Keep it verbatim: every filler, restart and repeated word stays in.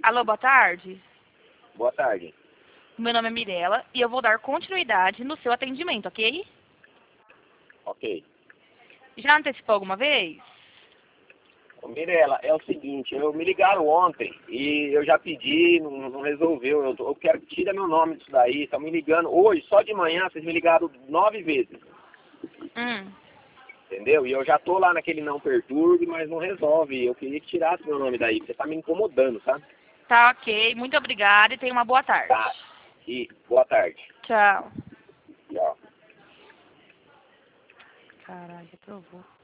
Alô, boa tarde. Boa tarde. Meu nome é Mirella e eu vou dar continuidade no seu atendimento, ok? Ok. Já antecipou alguma vez? Ô, Mirella, é o seguinte, eu me ligaram ontem e eu já pedi, não, não resolveu. Eu, eu quero que tire meu nome disso daí. Estão me ligando hoje, só de manhã, vocês me ligaram nove vezes. Hum. Entendeu? E eu já tô lá naquele não perturbe, mas não resolve. Eu queria que tirasse meu nome daí, porque você tá me incomodando, sabe? Tá ok. Muito obrigada e tenha uma boa tarde. Tá. E boa tarde. Tchau. Tchau. Caralho, aprovou.